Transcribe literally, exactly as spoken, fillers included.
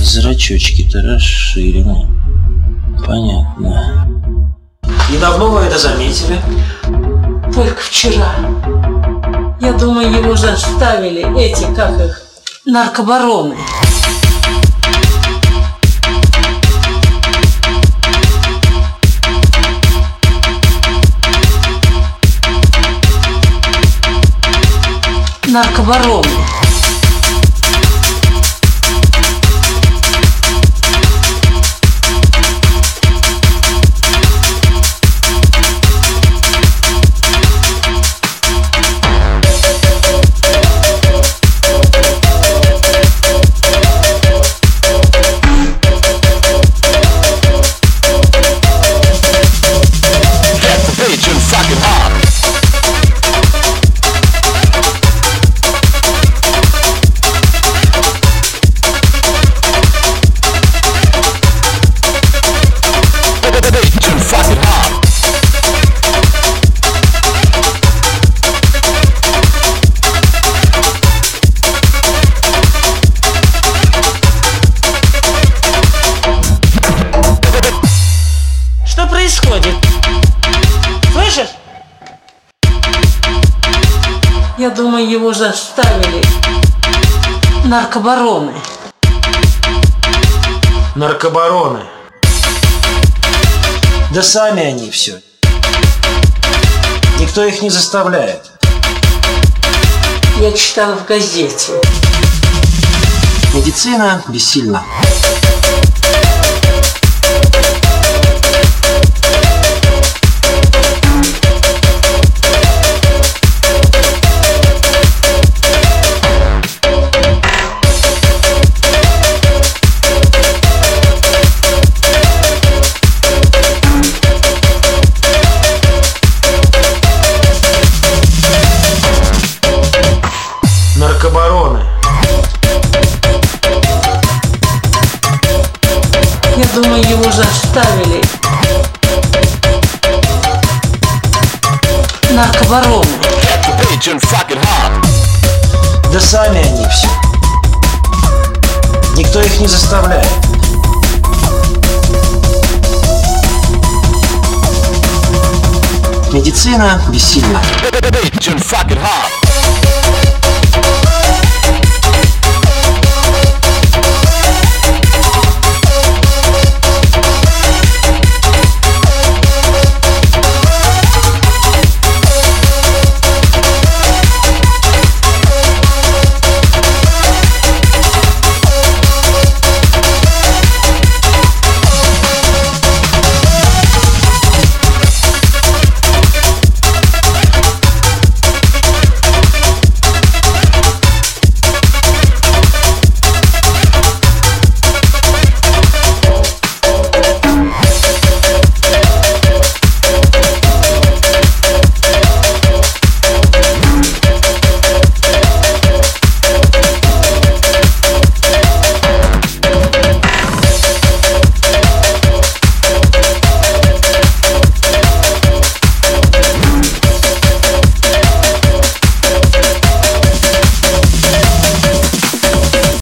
Зрачочки-то расширены. Понятно. И давно вы это заметили? Только вчера. Я думаю, его заставили эти, как их, наркобароны. Наркобароны. Что происходит? Слышишь? Я думаю, его заставили наркобароны. Наркобароны. Да сами они все. Никто их не заставляет. Я читала в газете. Медицина бессильна. Наркобароны. Я думаю, его заставили наркобароны. Да сами они все. Никто их не заставляет. Медицина бессильна.